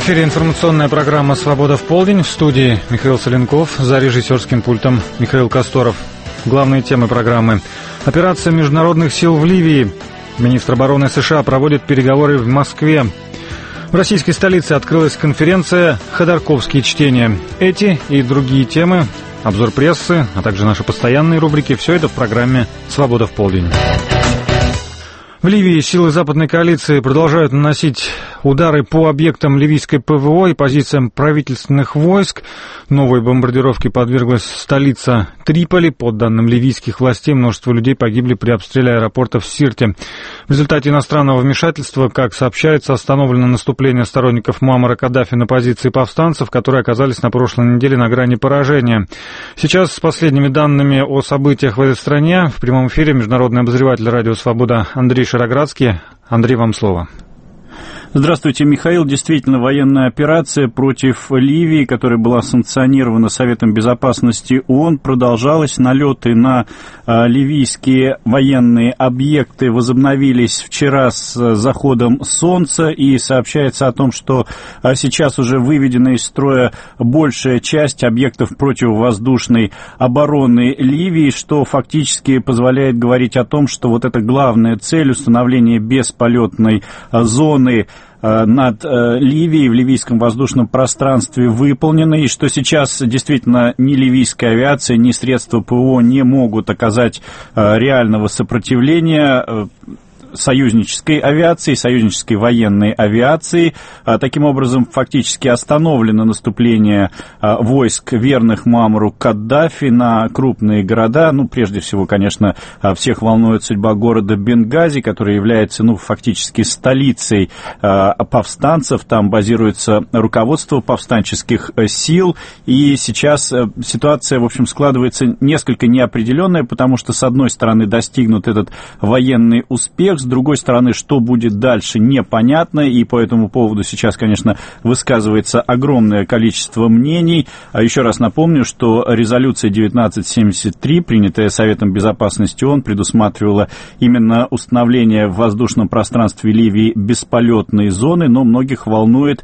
эфире информационная программа «Свобода в полдень». В студии Михаил Соленков, за режиссерским пультом Михаил Косторов. Главные темы программы. Операция международных сил в Ливии. Министр обороны США проводит переговоры в Москве. В российской столице открылась конференция «Ходорковские чтения». Эти и другие темы, обзор прессы, а также наши постоянные рубрики – все это в программе «Свобода в полдень». В Ливии силы западной коалиции продолжают наносить удары по объектам ливийской ПВО и позициям правительственных войск. Новой бомбардировке подверглась столица Триполи. По данным ливийских властей, множество людей погибли при обстреле аэропорта в Сирте. В результате иностранного вмешательства, как сообщается, остановлено наступление сторонников Муаммара Каддафи на позиции повстанцев, которые оказались на прошлой неделе на грани поражения. Сейчас с последними данными о событиях в этой стране в прямом эфире международный обозреватель радио «Свобода» Андрей Шароградский. Андрей, вам слово. Здравствуйте, Михаил. Действительно, военная операция против Ливии, которая была санкционирована Советом Безопасности ООН, продолжалась. Налеты на ливийские военные объекты возобновились вчера с заходом солнца, и сообщается о том, что сейчас уже выведена из строя большая часть объектов противовоздушной обороны Ливии, что фактически позволяет говорить о том, что вот эта главная цель установления бесполетной зоны над Ливией в ливийском воздушном пространстве выполнены, и что сейчас действительно ни ливийская авиация, ни средства ПВО не могут оказать реального сопротивления союзнической авиации, союзнической военной авиации. Таким образом, фактически остановлено наступление войск, верных Муаммару Каддафи, на крупные города. Ну, прежде всего, конечно, всех волнует судьба города Бенгази, который является, фактически столицей повстанцев. Там базируется руководство повстанческих сил. И сейчас ситуация, в общем, складывается несколько неопределенная, потому что, с одной стороны, достигнут этот военный успех, с другой стороны, что будет дальше, непонятно, и по этому поводу сейчас, конечно, высказывается огромное количество мнений. Еще раз напомню, что резолюция 1973, принятая Советом Безопасности ООН, предусматривала именно установление в воздушном пространстве Ливии бесполетной зоны, но многих волнует,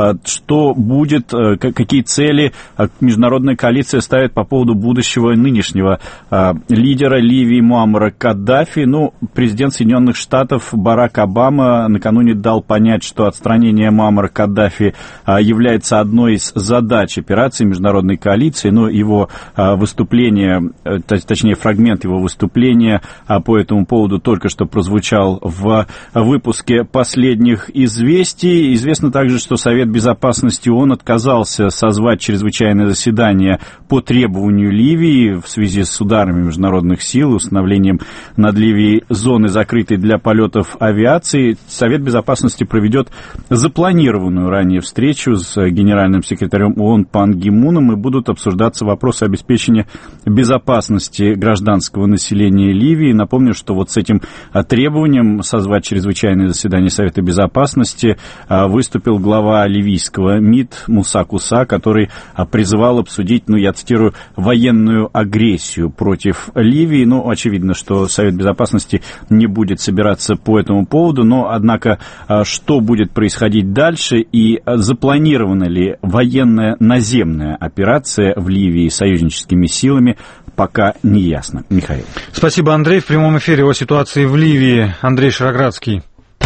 что будет, какие цели международная коалиция ставит по поводу будущего нынешнего лидера Ливии Муаммара Каддафи. Президент Соединенных Штатов Барак Обама накануне дал понять, что отстранение Муаммара Каддафи является одной из задач операции международной коалиции, но его выступление, точнее фрагмент его выступления по этому поводу только что прозвучал в выпуске последних известий. Известно также, что Совет Безопасности ООН отказался созвать чрезвычайное заседание по требованию Ливии в связи с ударами международных сил, установлением над Ливией зоны, закрытой для полетов авиации. Совет Безопасности проведет запланированную ранее встречу с генеральным секретарем ООН Пан Ги Муном, и будут обсуждаться вопросы обеспечения безопасности гражданского населения Ливии. Напомню, что вот с этим требованием созвать чрезвычайное заседание Совета Безопасности выступил глава ливийского МИД Муса Куса, который призывал обсудить, я цитирую, военную агрессию против Ливии. Очевидно, что Совет Безопасности не будет собираться по этому поводу, но, однако, что будет происходить дальше и запланирована ли военная наземная операция в Ливии союзническими силами, пока не ясно. Михаил. Спасибо, Андрей. В прямом эфире о ситуации в Ливии Андрей Шароградский.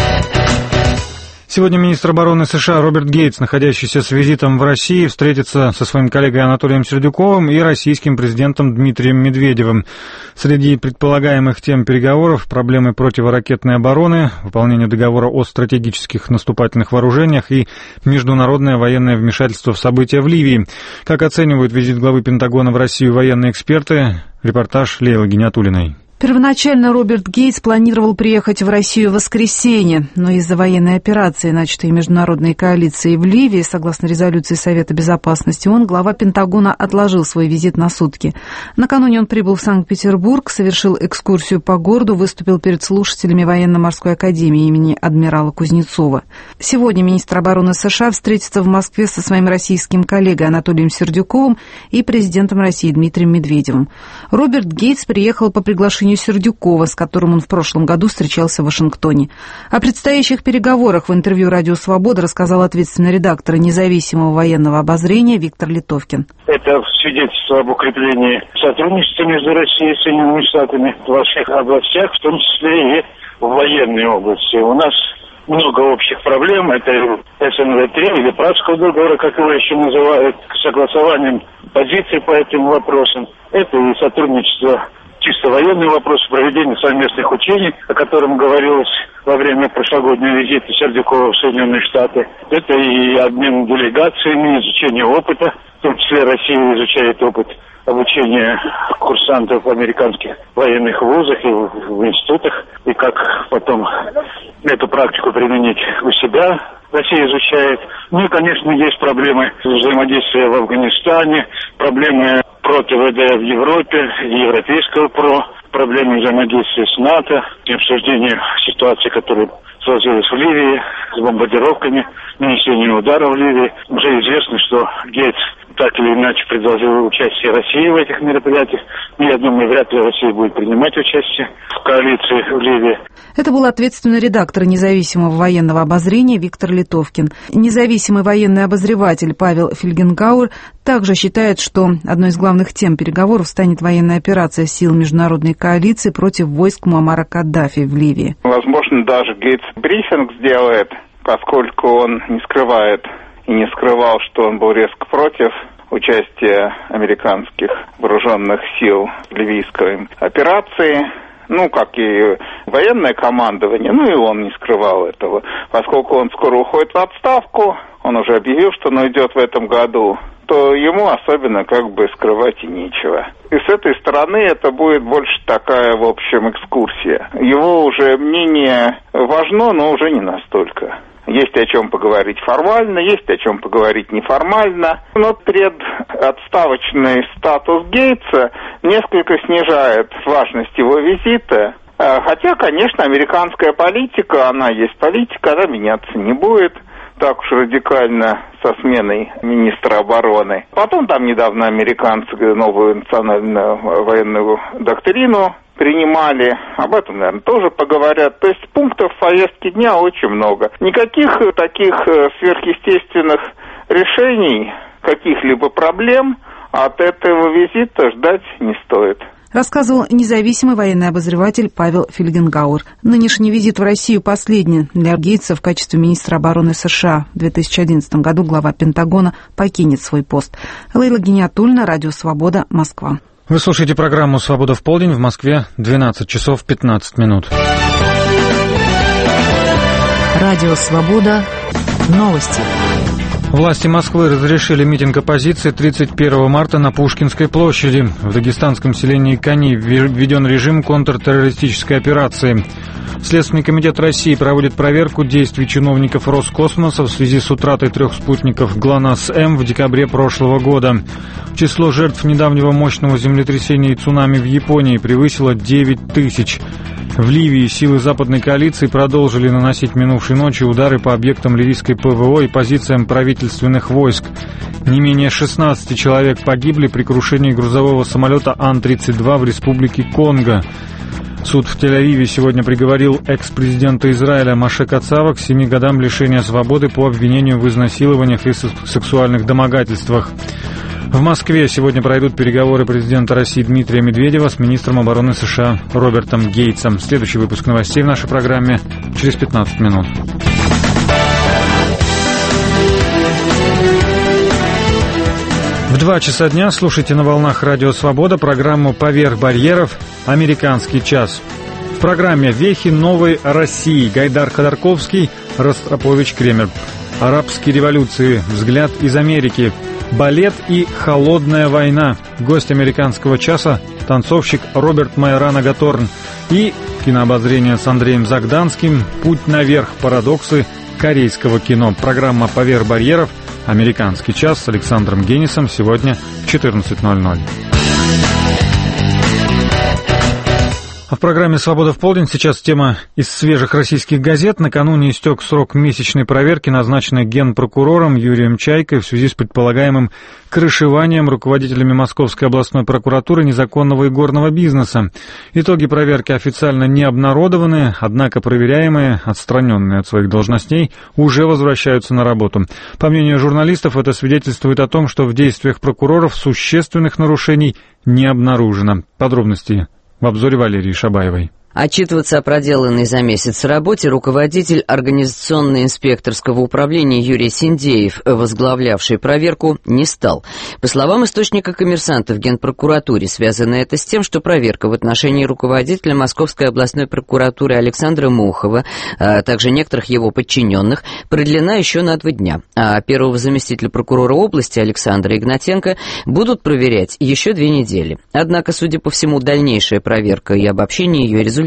Сегодня министр обороны США Роберт Гейтс, находящийся с визитом в России, встретится со своим коллегой Анатолием Сердюковым и российским президентом Дмитрием Медведевым. Среди предполагаемых тем переговоров проблемы противоракетной обороны, выполнение договора о стратегических наступательных вооружениях и международное военное вмешательство в события в Ливии. Как оценивают визит главы Пентагона в Россию военные эксперты? Репортаж Лейлы Гиниатуллиной. Первоначально Роберт Гейтс планировал приехать в Россию в воскресенье, но из-за военной операции, начатой международной коалицией в Ливии, согласно резолюции Совета Безопасности ООН, глава Пентагона отложил свой визит на сутки. Накануне он прибыл в Санкт-Петербург, совершил экскурсию по городу, выступил перед слушателями военно-морской академии имени адмирала Кузнецова. Сегодня министр обороны США встретится в Москве со своим российским коллегой Анатолием Сердюковым и президентом России Дмитрием Медведевым. Роберт Гейтс приехал по приглашению Женю Сердюкова, с которым он в прошлом году встречался в Вашингтоне. О предстоящих переговорах в интервью «Радио Свобода» рассказал ответственный редактор независимого военного обозрения Виктор Литовкин. Это свидетельство об укреплении сотрудничества между Россией и Соединенными Штатами во всех областях, в том числе и в военной области. У нас много общих проблем. Это СНВ-3 или Пражского договора, как его еще называют, согласованием позиций по этим вопросам. Это и сотрудничество, чисто военные вопросы, проведение совместных учений, о котором говорилось во время прошлогоднего визита Сердюкова в Соединенные Штаты. Это и обмен делегациями, изучение опыта, в том числе Россия изучает опыт обучения курсантов в американских военных вузах и в институтах, и как потом эту практику применить у себя. Россия изучает. Ну и, конечно, есть проблемы взаимодействия в Афганистане, проблемы ПРО-ТВД в Европе, европейского ПРО, проблемы взаимодействия с НАТО, обсуждение ситуации, которая сложилась в Ливии, с бомбардировками, нанесением ударов в Ливии. Уже известно, что Гейтс так или иначе предложил участие России в этих мероприятиях. Но я думаю, вряд ли Россия будет принимать участие в коалиции в Ливии. Это был ответственный редактор независимого военного обозрения Виктор Литовкин. Независимый военный обозреватель Павел Фельгенгауэр также считает, что одной из главных тем переговоров станет военная операция сил международной коалиции против войск Муаммара Каддафи в Ливии. Возможно, даже Гейтс брифинг сделает, поскольку он не скрывает и не скрывал, что он был резко против участия американских вооруженных сил в ливийской операции, как и военное командование, и он не скрывал этого. Поскольку он скоро уходит в отставку, он уже объявил, что он уйдет в этом году, то ему особенно скрывать и нечего. И с этой стороны это будет больше такая, в общем, экскурсия. Его уже мнение важно, но уже не настолько. Есть о чем поговорить формально, есть о чем поговорить неформально. Но предотставочный статус Гейтса несколько снижает важность его визита. Хотя, конечно, американская политика, она есть политика, она меняться не будет так уж радикально со сменой министра обороны. Потом там недавно американцы новую национальную военную доктрину принимали. Об этом, наверное, тоже поговорят. То есть пунктов в повестке дня очень много. Никаких таких сверхъестественных решений, каких-либо проблем от этого визита ждать не стоит. Рассказывал независимый военный обозреватель Павел Фельгенгауэр. Нынешний визит в Россию последний для Гейтса в качестве министра обороны США. В 2011 году глава Пентагона покинет свой пост. Лейла Гиниатульна, Радио Свобода, Москва. Вы слушаете программу «Свобода в полдень», в Москве 12 часов 15 минут. Радио Свобода. Новости. Власти Москвы разрешили митинг оппозиции 31 марта на Пушкинской площади. В дагестанском селении Кани введен режим контртеррористической операции. Следственный комитет России проводит проверку действий чиновников Роскосмоса в связи с утратой 3 спутников ГЛОНАСС-М в декабре прошлого года. Число жертв недавнего мощного землетрясения и цунами в Японии превысило 9 тысяч. В Ливии силы западной коалиции продолжили наносить минувшей ночью удары по объектам ливийской ПВО и позициям правительственных войск. Не менее 16 человек погибли при крушении грузового самолета Ан-32 в республике Конго. Суд в Тель-Авиве сегодня приговорил экс-президента Израиля Моше Кацава к 7 годам лишения свободы по обвинению в изнасилованиях и сексуальных домогательствах. В Москве сегодня пройдут переговоры президента России Дмитрия Медведева с министром обороны США Робертом Гейтсом. Следующий выпуск новостей в нашей программе через 15 минут. В 2 часа дня слушайте на волнах Радио Свобода программу «Поверх барьеров. Американский час». В программе «Вехи новой России» Гайдар Ходорковский, Ростропович Кремер. Арабские революции. Взгляд из Америки. Балет и холодная война. Гость американского часа – танцовщик Роберт Майорано Гаторн. И кинообозрение с Андреем Загданским. Путь наверх. Парадоксы корейского кино. Программа «Поверх барьеров. Американский час» с Александром Генисом сегодня в 14:00. В программе «Свобода в полдень» сейчас тема из свежих российских газет. Накануне истек срок месячной проверки, назначенной генпрокурором Юрием Чайкой в связи с предполагаемым крышеванием руководителями Московской областной прокуратуры незаконного игорного бизнеса. Итоги проверки официально не обнародованы, однако проверяемые, отстраненные от своих должностей, уже возвращаются на работу. По мнению журналистов, это свидетельствует о том, что в действиях прокуроров существенных нарушений не обнаружено. Подробности в обзоре Валерии Шабаевой. Отчитываться о проделанной за месяц работе руководитель организационно-инспекторского управления Юрий Синдеев, возглавлявший проверку, не стал. По словам источника «Коммерсанта» в Генпрокуратуре, связано это с тем, что проверка в отношении руководителя Московской областной прокуратуры Александра Мохова, а также некоторых его подчиненных, продлена еще на 2 дня, а первого заместителя прокурора области Александра Игнатенко будут проверять еще 2 недели. Однако, судя по всему, дальнейшая проверка и обобщение ее результатов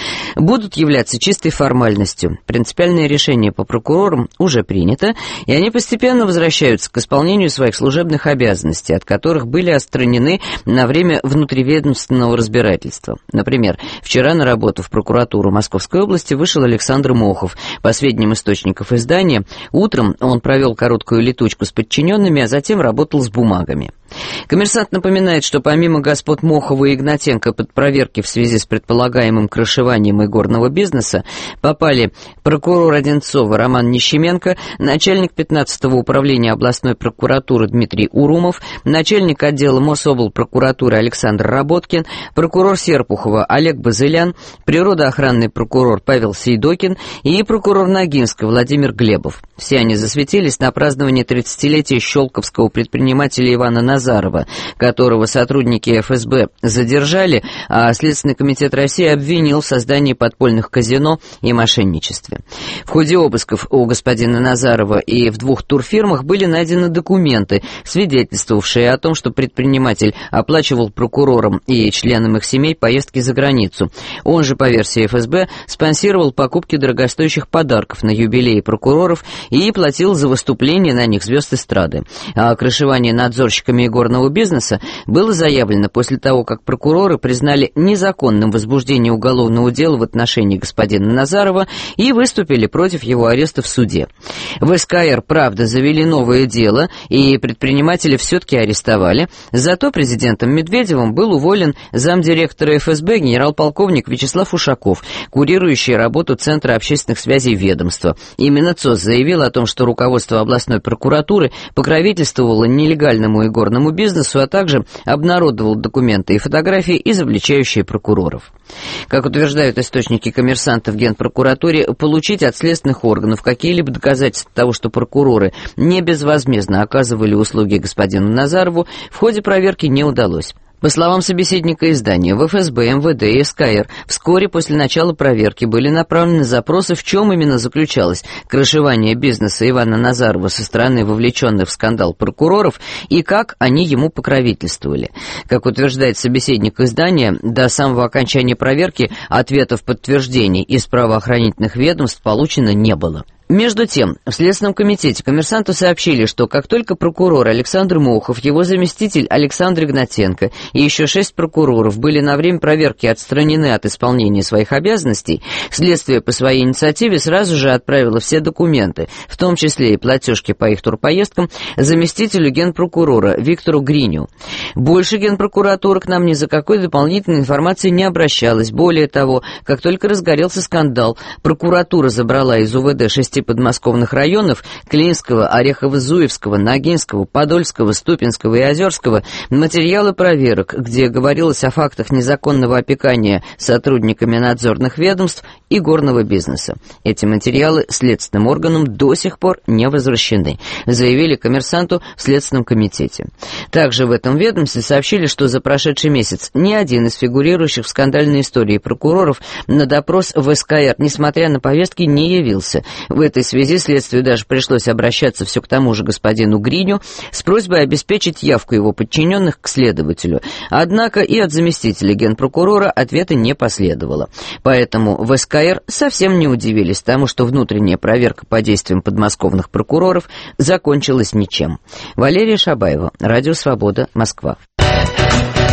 будут являться чистой формальностью. Принципиальное решение по прокурорам уже принято, и они постепенно возвращаются к исполнению своих служебных обязанностей, от которых были отстранены на время внутриведомственного разбирательства. Например, вчера на работу в прокуратуру Московской области вышел Александр Мохов. По сведениям источников издания, утром он провел короткую летучку с подчиненными, а затем работал с бумагами. «Коммерсант» напоминает, что помимо господ Мохова и Игнатенко под проверки в связи с предполагаемым крышеванием игорного бизнеса попали прокурор Одинцова Роман Нищеменко, начальник 15-го управления областной прокуратуры Дмитрий Урумов, начальник отдела Мособлпрокуратуры Александр Работкин, прокурор Серпухова Олег Базылян, природоохранный прокурор Павел Сейдокин и прокурор Ногинска Владимир Глебов. Все они засветились на праздновании 30-летия щелковского предпринимателя Ивана Назарова, которого сотрудники ФСБ задержали, а Следственный комитет России обвинил в создании подпольных казино и мошенничестве. В ходе обысков у господина Назарова и в 2 турфирмах были найдены документы, свидетельствовавшие о том, что предприниматель оплачивал прокурорам и членам их семей поездки за границу. Он же, по версии ФСБ, спонсировал покупки дорогостоящих подарков на юбилеи прокуроров и платил за выступления на них звезд эстрады. А крышевание надзорщиками игорного бизнеса было заявлено после того, как прокуроры признали незаконным возбуждение уголовного дела в отношении господина Назарова и выступили против его ареста в суде. В СКР, правда, завели новое дело, и предпринимателя все-таки арестовали. Зато президентом Медведевым был уволен замдиректора ФСБ генерал-полковник Вячеслав Ушаков, курирующий работу Центра общественных связей ведомства. Именно ЦОС заявил о том, что руководство областной прокуратуры покровительствовало нелегальному игорному бизнесу, а также обнародовал документы и фотографии, изобличающие прокуроров. Как утверждают источники «Коммерсанта» в Генпрокуратуре, получить от следственных органов какие-либо доказательства того, что прокуроры не безвозмездно оказывали услуги господину Назарову, в ходе проверки не удалось. По словам собеседника издания, в ФСБ, МВД и СКР вскоре после начала проверки были направлены запросы, в чем именно заключалось крышевание бизнеса Ивана Назарова со стороны вовлеченных в скандал прокуроров и как они ему покровительствовали. Как утверждает собеседник издания, до самого окончания проверки ответов подтверждений из правоохранительных ведомств получено не было. Между тем, в Следственном комитете «Коммерсанту» сообщили, что как только прокурор Александр Мохов, его заместитель Александр Игнатенко и еще 6 прокуроров были на время проверки отстранены от исполнения своих обязанностей, следствие по своей инициативе сразу же отправило все документы, в том числе и платежки по их турпоездкам, заместителю генпрокурора Виктору Гриню. Больше Генпрокуратура к нам ни за какой дополнительной информацией не обращалась. Более того, как только разгорелся скандал, прокуратура забрала из УВД 6 подмосковных районов Клинского, Орехово-Зуевского, Ногинского, Подольского, Ступинского и Озерского материалы проверок, где говорилось о фактах незаконного опекания сотрудниками надзорных ведомств и горного бизнеса. Эти материалы следственным органам до сих пор не возвращены, заявили «Коммерсанту» в Следственном комитете. Также в этом ведомстве сообщили, что за прошедший месяц ни один из фигурирующих в скандальной истории прокуроров на допрос в СКР, несмотря на повестки, не явился. В этой связи следствию даже пришлось обращаться все к тому же господину Гриню с просьбой обеспечить явку его подчиненных к следователю. Однако и от заместителя генпрокурора ответа не последовало. Поэтому в СКР совсем не удивились тому, что внутренняя проверка по действиям подмосковных прокуроров закончилась ничем. Валерия Шабаева, Радио Свобода, Москва.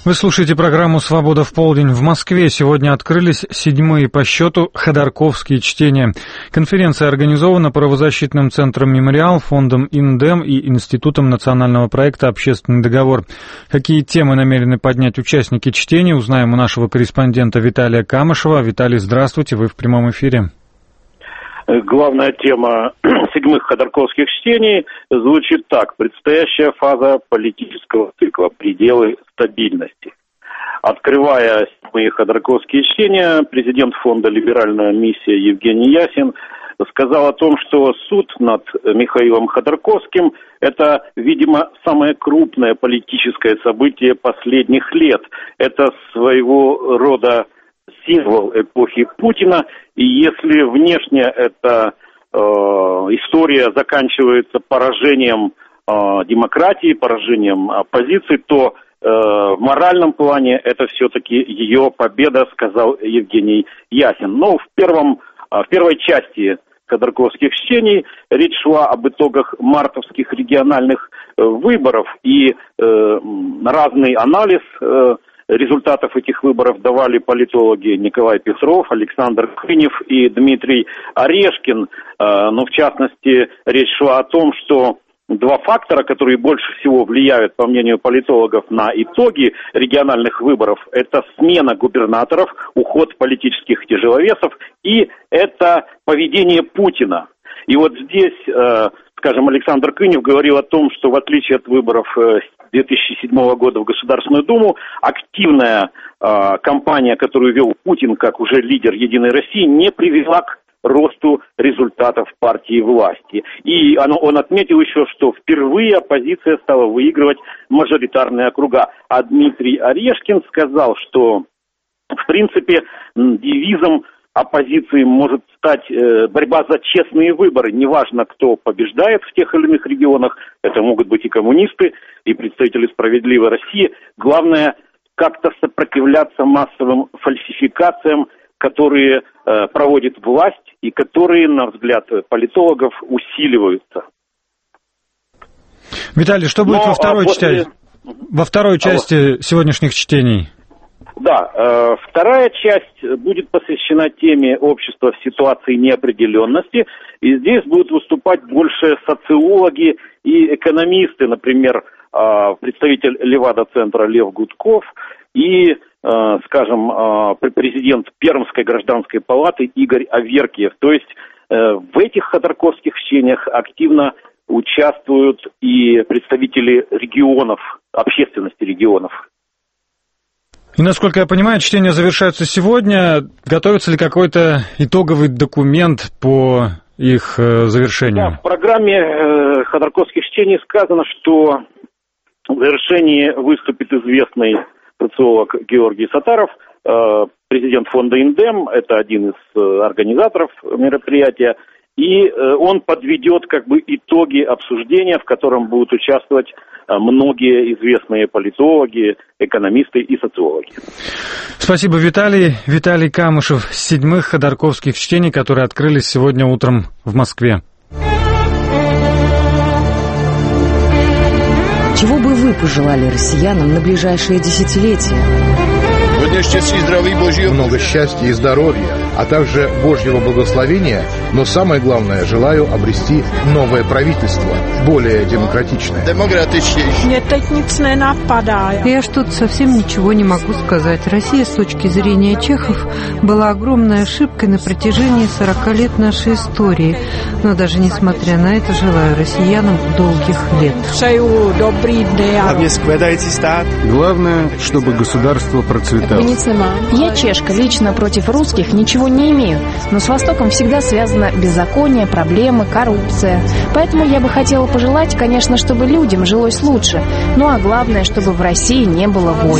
Вы слушаете программу «Свобода в полдень». В Москве сегодня открылись 7-е по счету ходорковские чтения. Конференция организована правозащитным центром «Мемориал», фондом «Индем» и Институтом национального проекта «Общественный договор». Какие темы намерены поднять участники чтения, узнаем у нашего корреспондента Виталия Камышева. Виталий, здравствуйте, вы в прямом эфире. Главная тема 7-х ходорковских чтений звучит так: предстоящая фаза политического цикла, пределы стабильности. Открывая 7-е ходорковские чтения, президент фонда «Либеральная миссия» Евгений Ясин сказал о том, что суд над Михаилом Ходорковским – это, видимо, самое крупное политическое событие последних лет. Это своего рода символ эпохи Путина, и если внешне эта история заканчивается поражением демократии, поражением оппозиции, то в моральном плане это все-таки ее победа, сказал Евгений Ясин. Но в первой части ходорковских чтений речь шла об итогах мартовских региональных выборов, и разный анализ результатов этих выборов давали политологи Николай Петров, Александр Кынев и Дмитрий Орешкин. Но в частности речь шла о том, что два фактора, которые больше всего влияют, по мнению политологов, на итоги региональных выборов, это смена губернаторов, уход политических тяжеловесов и это поведение Путина. И вот здесь, скажем, Александр Кынев говорил о том, что в отличие от выборов 2007 года в Государственную Думу, активная кампания, которую вел Путин как уже лидер «Единой России», не привела к росту результатов партии власти. И он отметил еще, что впервые оппозиция стала выигрывать мажоритарные округа. А Дмитрий Орешкин сказал, что, в принципе, девизом оппозиции может стать борьба за честные выборы. Неважно, кто побеждает в тех или иных регионах, это могут быть и коммунисты, и представители «Справедливой России». Главное, как-то сопротивляться массовым фальсификациям, которые проводит власть и которые, на взгляд политологов, усиливаются. Виталий, что будет во второй части сегодняшних чтений? Да, вторая часть будет посвящена теме общества в ситуации неопределенности, и здесь будут выступать больше социологи и экономисты, например, представитель Левада-центра Лев Гудков и, скажем, президент Пермской гражданской палаты Игорь Аверкиев. То есть в этих ходорковских чтениях активно участвуют и представители регионов, общественности регионов. И, насколько я понимаю, чтения завершаются сегодня. Готовится ли какой-то итоговый документ по их завершению? Да, в программе ходорковских чтений сказано, что в завершении выступит известный социолог Георгий Сатаров, президент фонда «Индем», это один из организаторов мероприятия, и он подведет как бы итоги обсуждения, в котором будут участвовать многие известные политологи, экономисты и социологи. Спасибо, Виталий. Виталий Камышев с 7-х ходорковских чтений, которые открылись сегодня утром в Москве. Чего бы вы пожелали россиянам на ближайшие десятилетия? Много счастья и здоровья, а также Божьего благословения, но самое главное, желаю обрести новое правительство, более демократичное. Я что-то совсем ничего не могу сказать. Россия, с точки зрения чехов, была огромной ошибкой на протяжении 40 лет нашей истории. Но даже несмотря на это, желаю россиянам долгих лет. Главное, чтобы государство процветало. Я чешка, лично против русских ничего не имею, но с Востоком всегда связано беззаконие, проблемы, коррупция. Поэтому я бы хотела пожелать, конечно, чтобы людям жилось лучше, ну а главное, чтобы в России не было войн.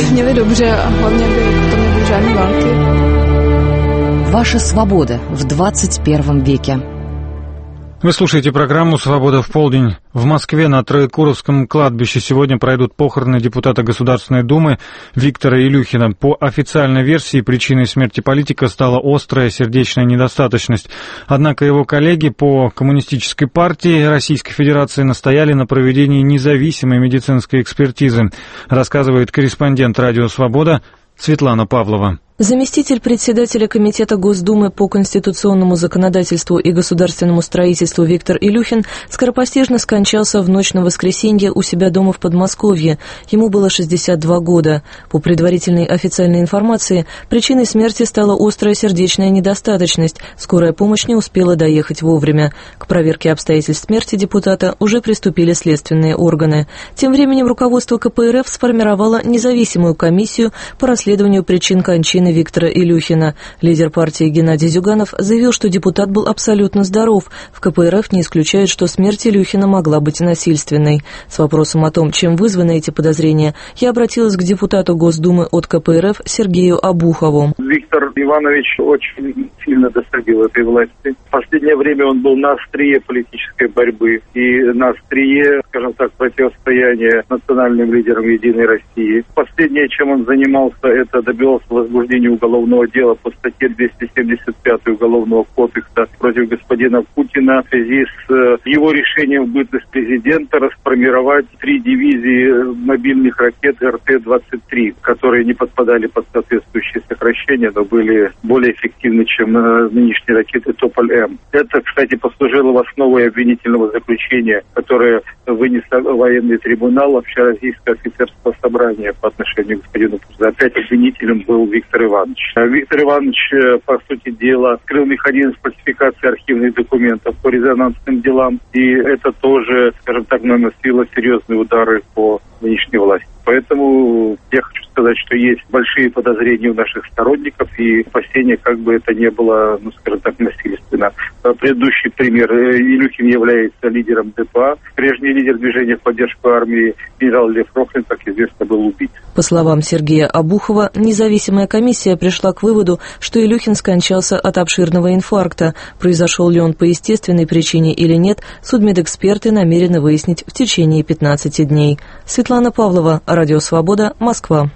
Ваша свобода в 21 веке. Вы слушаете программу «Свобода в полдень». В Москве на Троекуровском кладбище сегодня пройдут похороны депутата Государственной Думы Виктора Илюхина. По официальной версии, причиной смерти политика стала острая сердечная недостаточность. Однако его коллеги по Коммунистической партии Российской Федерации настояли на проведении независимой медицинской экспертизы, рассказывает корреспондент «Радио Свобода» Светлана Павлова. Заместитель председателя Комитета Госдумы по конституционному законодательству и государственному строительству Виктор Илюхин скоропостижно скончался в ночь на воскресенье у себя дома в Подмосковье. Ему было 62 года. По предварительной официальной информации, причиной смерти стала острая сердечная недостаточность. Скорая помощь не успела доехать вовремя. К проверке обстоятельств смерти депутата уже приступили следственные органы. Тем временем руководство КПРФ сформировало независимую комиссию по расследованию причин кончины Виктора Илюхина. Лидер партии Геннадий Зюганов заявил, что депутат был абсолютно здоров. В КПРФ не исключают, что смерть Илюхина могла быть насильственной. С вопросом о том, чем вызваны эти подозрения, я обратилась к депутату Госдумы от КПРФ Сергею Абухову. Виктор Иванович очень сильно досадил этой власти. В последнее время он был на острие политической борьбы и на острие, скажем так, противостояния национальным лидерам Единой России. Последнее, чем он занимался, это добивался возбуждения уголовного дела по статье 275 Уголовного кодекса против господина Путина в связи с его решением в бытность президента расформировать 3 дивизии мобильных ракет РТ-23, которые не подпадали под соответствующие сокращения, но были более эффективны, чем нынешние ракеты Тополь-М. Это, кстати, послужило в основу обвинительного заключения, которое вынес военный трибунал Общероссийского офицерского собрания по отношению к господину Путину. Опять обвинителем был Виктор Иванович. Виктор Иванович, по сути дела, открыл механизм фальсификации архивных документов по резонансным делам, и это тоже, скажем так, наносило серьезные удары по нынешней власти. Поэтому я хочу сказать, что есть большие подозрения у наших сторонников и опасения, как бы это ни было, скажем так, насильственно. Предыдущий пример. Илюхин является лидером ДПА. Прежний лидер движения в поддержку армии генерал Лев Рохлин, как известно, был убит. По словам Сергея Абухова, независимая комиссия пришла к выводу, что Илюхин скончался от обширного инфаркта. Произошел ли он по естественной причине или нет, судмедэксперты намерены выяснить в течение 15 дней. Светлана Павлова, Радио Свобода, Москва.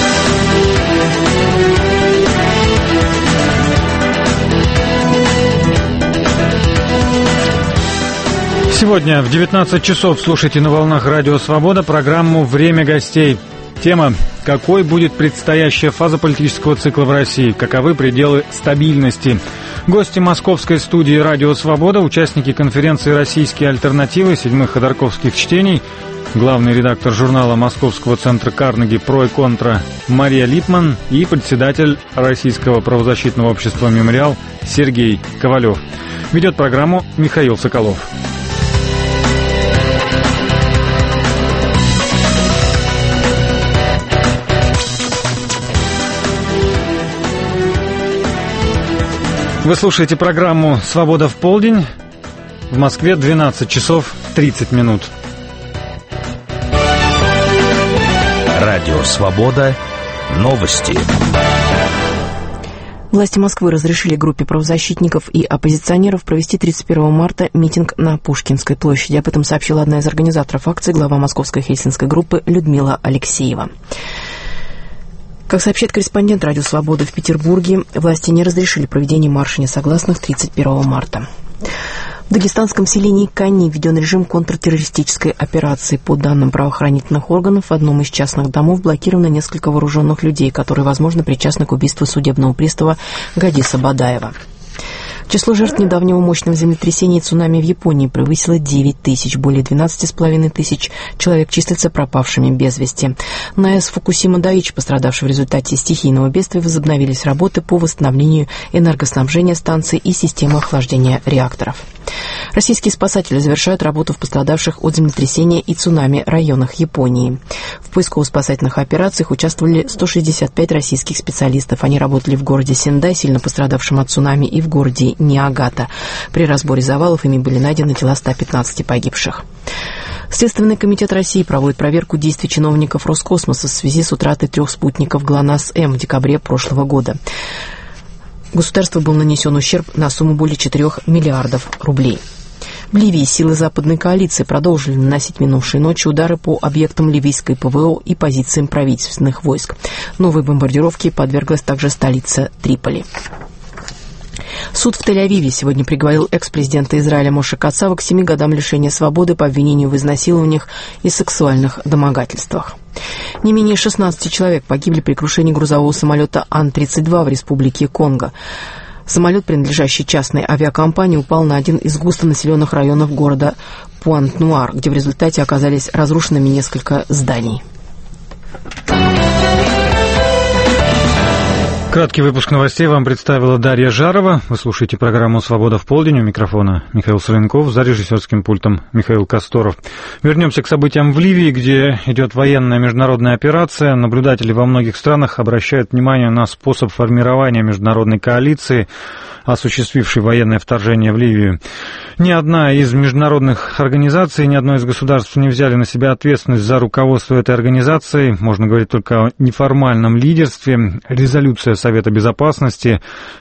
Сегодня в 19 часов слушайте на волнах Радио Свобода программу «Время гостей». Тема «Какой будет предстоящая фаза политического цикла в России? Каковы пределы стабильности?» Гости московской студии «Радио Свобода», участники конференции «Российские альтернативы» 7-х ходорковских чтений, главный редактор журнала Московского центра Карнеги «Про и контра» Мария Липман и председатель Российского правозащитного общества «Мемориал» Сергей Ковалев. Ведет программу Михаил Соколов. Вы слушаете программу «Свобода в полдень». В Москве 12 часов 30 минут. Радио «Свобода». Новости. Власти Москвы разрешили группе правозащитников и оппозиционеров провести 31 марта митинг на Пушкинской площади. Об этом сообщила одна из организаторов акции, глава московской хельсинской группы Людмила Алексеева. Как сообщает корреспондент «Радио Свобода» в Петербурге, власти не разрешили проведение марша несогласных 31 марта. В дагестанском селении Кани введен режим контртеррористической операции. По данным правоохранительных органов, в одном из частных домов блокировано несколько вооруженных людей, которые, возможно, причастны к убийству судебного пристава Гадиса Бадаева. Число жертв недавнего мощного землетрясения и цунами в Японии превысило 9 тысяч. Более 12,5 тысяч человек числятся пропавшими без вести. На АЭС Фукусима-Дайичи, пострадавшей в результате стихийного бедствия, возобновились работы по восстановлению энергоснабжения станции и системы охлаждения реакторов. Российские спасатели завершают работу в пострадавших от землетрясения и цунами районах Японии. В поисково-спасательных операциях участвовали 165 российских специалистов. Они работали в городе Сендай, сильно пострадавшем от цунами, и в городе Ниагата. При разборе завалов ими были найдены тела 115 погибших. Следственный комитет России проводит проверку действий чиновников Роскосмоса в связи с утратой 3 спутников ГЛОНАСС-М в декабре прошлого года. Государству был нанесен ущерб на сумму более 4 миллиардов рублей. В Ливии силы западной коалиции продолжили наносить минувшей ночью удары по объектам ливийской ПВО и позициям правительственных войск. Новой бомбардировке подверглась также столица Триполи. Суд в Тель-Авиве сегодня приговорил экс-президента Израиля Моше Кацава к 7 годам лишения свободы по обвинению в изнасилованиях и сексуальных домогательствах. Не менее 16 человек погибли при крушении грузового самолета Ан-32 в Республике Конго. Самолет, принадлежащий частной авиакомпании, упал на один из густонаселенных районов города Пуант-Нуар, где в результате оказались разрушенными несколько зданий. Краткий выпуск новостей вам представила Дарья Жарова. Вы слушаете программу «Свобода в полдень». У микрофона Михаил Соленков, за режиссерским пультом Михаил Косторов. Вернемся к событиям в Ливии, где идет военная международная операция. Наблюдатели во многих странах обращают внимание на способ формирования международной коалиции, осуществившей военное вторжение в Ливию. Ни одна из международных организаций, ни одно из государств не взяли на себя ответственность за руководство этой организацией. Можно говорить только о неформальном лидерстве. Резолюция Совета Безопасности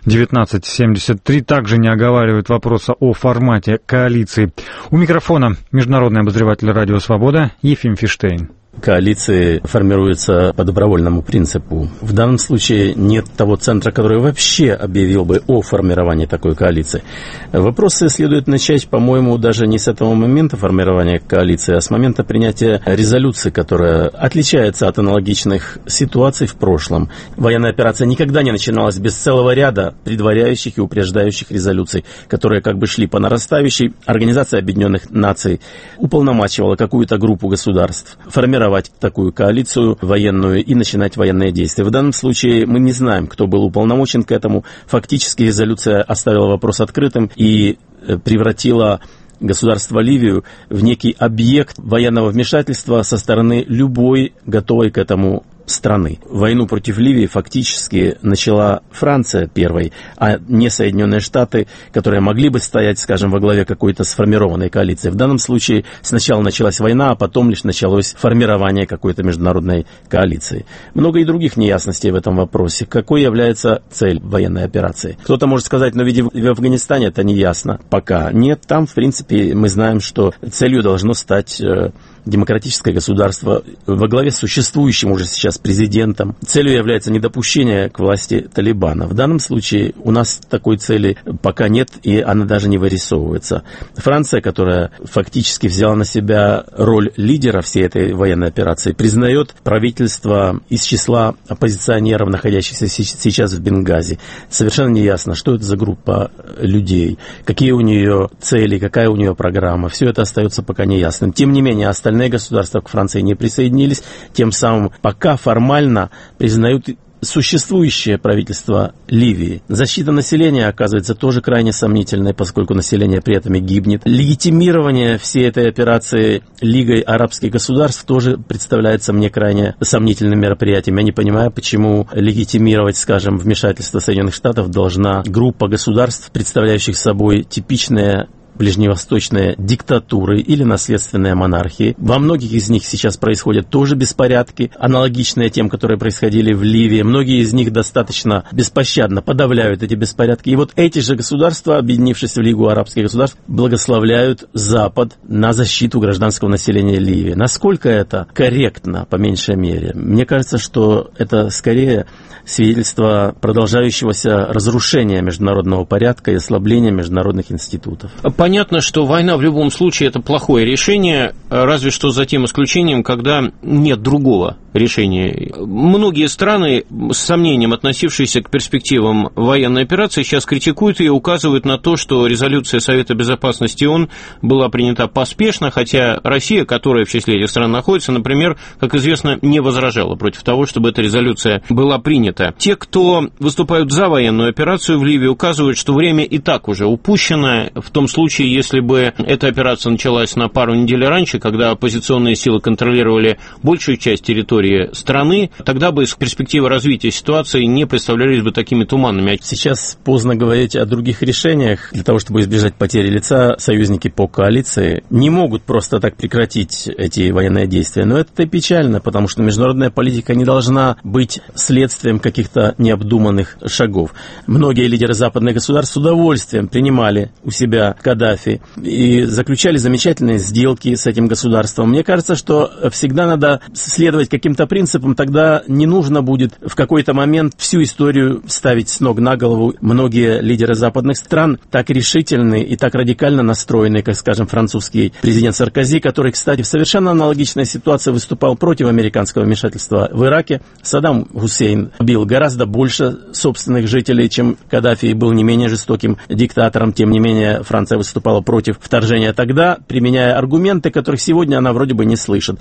1973 также не оговаривает вопроса о формате коалиции. У микрофона международный обозреватель «Радио Свобода» Ефим Фиштейн. Коалиции формируются по добровольному принципу. В данном случае нет того центра, который вообще объявил бы о формировании такой коалиции. Вопросы следует начать, по-моему, даже не с этого момента формирования коалиции, а с момента принятия резолюции, которая отличается от аналогичных ситуаций в прошлом. Военная операция никогда не начиналась без целого ряда предваряющих и упреждающих резолюций, которые как бы шли по нарастающей. Организация Объединенных Наций уполномачивала какую-то группу государств формировать такую коалицию военную и начинать военные действия. В данном случае мы не знаем, кто был уполномочен к этому. Фактически резолюция оставила вопрос открытым и превратила государство Ливию в некий объект военного вмешательства со стороны любой готовой к этому страны. Войну против Ливии фактически начала Франция первой, а не Соединенные Штаты, которые могли бы стоять, скажем, во главе какой-то сформированной коалиции. В данном случае сначала началась война, а потом лишь началось формирование какой-то международной коалиции. Много и других неясностей в этом вопросе. Какой является цель военной операции? Кто-то может сказать, но ведь в Афганистане это не ясно. Пока нет. Там, в принципе, мы знаем, что целью должно стать демократическое государство во главе с существующим уже сейчас президентом. Целью является недопущение к власти Талибана. В данном случае у нас такой цели пока нет, и она даже не вырисовывается. Франция, которая фактически взяла на себя роль лидера всей этой военной операции, признает правительство из числа оппозиционеров, находящихся сейчас в Бенгази. Совершенно неясно, что это за группа людей, какие у нее цели, какая у нее программа. Все это остается пока неясным. Тем не менее, остальные государства к Франции не присоединились, тем самым пока формально признают существующее правительство Ливии. Защита населения оказывается тоже крайне сомнительной, поскольку население при этом и гибнет. Легитимирование всей этой операции Лигой арабских государств тоже представляется мне крайне сомнительным мероприятием. Я не понимаю, почему легитимировать, скажем, вмешательство Соединенных Штатов должна группа государств, представляющих собой типичные ближневосточные диктатуры или наследственные монархии. Во многих из них сейчас происходят тоже беспорядки, аналогичные тем, которые происходили в Ливии. Многие из них достаточно беспощадно подавляют эти беспорядки. И вот эти же государства, объединившись в Лигу арабских государств, благословляют Запад на защиту гражданского населения Ливии. Насколько это корректно, по меньшей мере? Мне кажется, что это скорее свидетельство продолжающегося разрушения международного порядка и ослабления международных институтов. Понятно, что война в любом случае это плохое решение, разве что за тем исключением, когда нет другого решения. Многие страны, с сомнением относившиеся к перспективам военной операции, сейчас критикуют и указывают на то, что резолюция Совета Безопасности ООН была принята поспешно, хотя Россия, которая в числе этих стран находится, например, как известно, не возражала против того, чтобы эта резолюция была принята. Те, кто выступают за военную операцию в Ливии, указывают, что время и так уже упущено, в том случае, если бы эта операция началась на пару недель раньше, когда оппозиционные силы контролировали большую часть территории страны, тогда бы из перспективы развития ситуации не представлялись бы такими туманными. Сейчас поздно говорить о других решениях. Для того, чтобы избежать потери лица, союзники по коалиции не могут просто так прекратить эти военные действия. Но это печально, потому что международная политика не должна быть следствием каких-то необдуманных шагов. Многие лидеры западных государств с удовольствием принимали у себя кадры Каддафи и заключали замечательные сделки с этим государством. Мне кажется, что всегда надо следовать каким-то принципам, тогда не нужно будет в какой-то момент всю историю ставить с ног на голову. Многие лидеры западных стран так решительны и так радикально настроены, как, скажем, французский президент Саркози, который, кстати, в совершенно аналогичной ситуации выступал против американского вмешательства в Ираке. Саддам Хусейн убил гораздо больше собственных жителей, чем Каддафи, и был не менее жестоким диктатором. Тем не менее, Франция выступала против вторжения тогда, применяя аргументы, которых сегодня она вроде бы не слышит.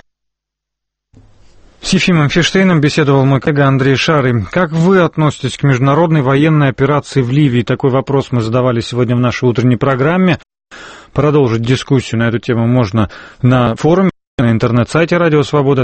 С Ефимом Фиштейном беседовал мой коллега Андрей Шарый. Как вы относитесь к международной военной операции в Ливии? Такой вопрос мы задавали сегодня в нашей утренней программе. Продолжить дискуссию на эту тему можно на форуме, на интернет-сайте Радио Свобода,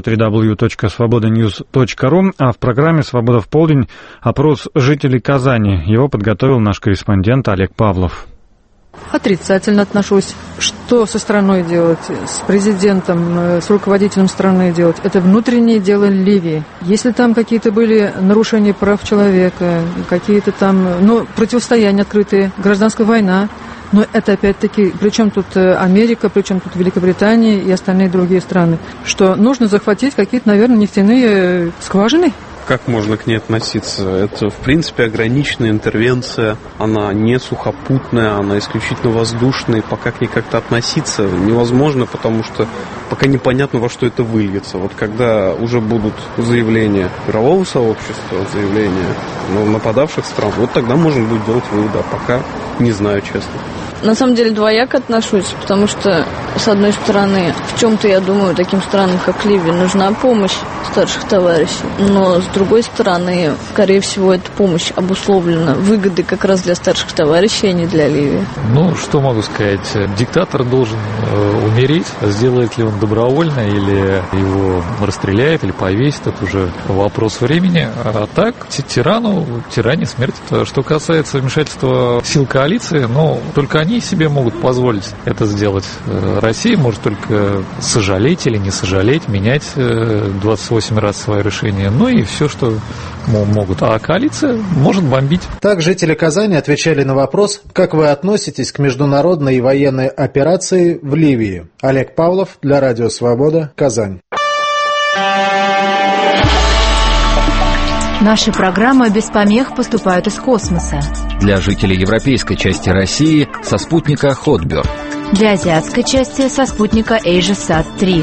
www.svobodanews.ru, а в программе «Свобода в полдень» опрос жителей Казани. Его подготовил наш корреспондент Олег Павлов. Отрицательно отношусь. Что со страной делать, с президентом, с руководителем страны делать? Это внутреннее дело Ливии. Если там какие-то были нарушения прав человека, какие-то там, противостояния открытые, гражданская война, но это опять-таки, причем тут Америка, причем тут Великобритания и остальные другие страны, что нужно захватить какие-то, наверное, нефтяные скважины. Как можно к ней относиться? Это, в принципе, ограниченная интервенция, она не сухопутная, она исключительно воздушная, и пока к ней как-то относиться невозможно, потому что пока непонятно, во что это выльется. Вот когда уже будут заявления мирового сообщества, заявления нападавших стран, вот тогда можно будет делать выводы, а пока не знаю, честно. На самом деле двояко отношусь, потому что, с одной стороны, в чем-то, я думаю, таким странам, как Ливия, нужна помощь старших товарищей, но, с другой стороны, скорее всего, эта помощь обусловлена выгодой как раз для старших товарищей, а не для Ливии. Что могу сказать? Диктатор должен умереть. Сделает ли он добровольно, или его расстреляет, или повесит, это уже вопрос времени. А так, тиране смерть. Что касается вмешательства сил коалиции, только они себе могут позволить это сделать. Россия может только сожалеть или не сожалеть, менять 28 раз свое решение. И все, что могут. А коалиция может бомбить. Так жители Казани отвечали на вопрос, как вы относитесь к международной военной операции в Ливии. Олег Павлов для Радио Свобода, Казань. Наши программы без помех поступают из космоса. Для жителей европейской части России со спутника Hotbird. Для азиатской части со спутника AsiaSat-3.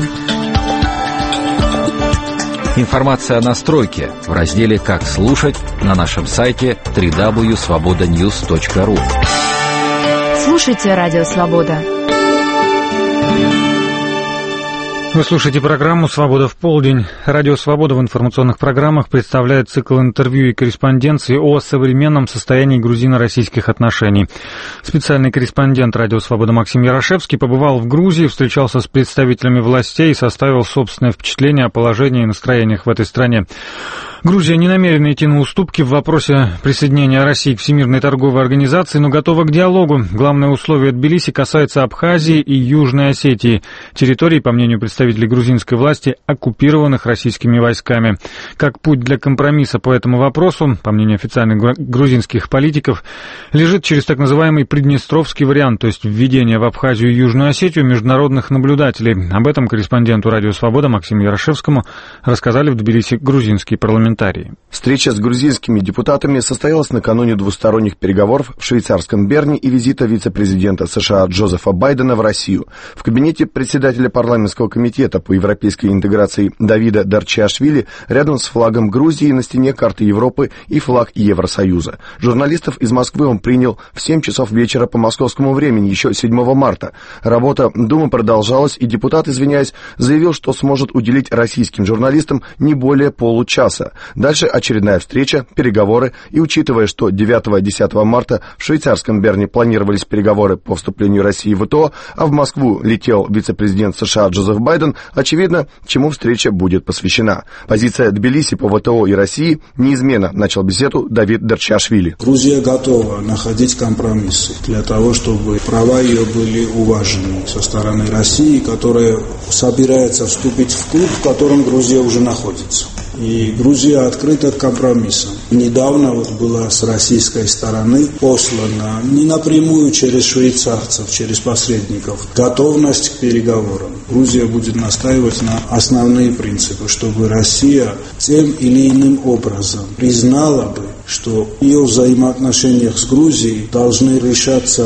Информация о настройке в разделе «Как слушать» на нашем сайте www.svobodanews.ru. Слушайте Радио Свобода. Вы слушаете программу «Свобода в полдень». Радио «Свобода» в информационных программах представляет цикл интервью и корреспонденции о современном состоянии грузино-российских отношений. Специальный корреспондент «Радио Свобода» Максим Ярошевский побывал в Грузии, встречался с представителями властей и составил собственное впечатление о положении и настроениях в этой стране. Грузия не намерена идти на уступки в вопросе присоединения России к Всемирной торговой организации, но готова к диалогу. Главное условие Тбилиси касается Абхазии и Южной Осетии, территорий, по мнению представителей грузинской власти, оккупированных российскими войсками. Как путь для компромисса по этому вопросу, по мнению официальных грузинских политиков, лежит через так называемый приднестровский вариант, то есть введение в Абхазию и Южную Осетию международных наблюдателей. Об этом корреспонденту Радио Свобода Максиму Ярошевскому рассказали в Тбилиси грузинские парламентарии. Встреча с грузинскими депутатами состоялась накануне двусторонних переговоров в швейцарском Берне и визита вице-президента США Джозефа Байдена в Россию. В кабинете председателя парламентского комитета по европейской интеграции Давида Дарчиашвили рядом с флагом Грузии на стене карты Европы и флаг Евросоюза. Журналистов из Москвы он принял в 7 часов вечера по московскому времени, еще 7 марта. Работа Думы продолжалась, и депутат, извиняясь, заявил, что сможет уделить российским журналистам не более получаса. Дальше очередная встреча, переговоры, и учитывая, что 9-10 марта в швейцарском Берне планировались переговоры по вступлению России в ВТО, а в Москву летел вице-президент США Джозеф Байден, Байден, очевидно, чему встреча будет посвящена. Позиция Тбилиси по ВТО и России неизменна, начал беседу Давид Дарчашвили. Грузия готова находить компромиссы для того, чтобы права ее были уважены со стороны России, которая собирается вступить в клуб, в котором Грузия уже находится. И Грузия открыта к компромиссам. Недавно была с российской стороны послана не напрямую через швейцарцев, через посредников, готовность к переговорам. Грузия будет настаивать на основные принципы, чтобы Россия тем или иным образом признала бы, что ее взаимоотношениях с Грузией должны решаться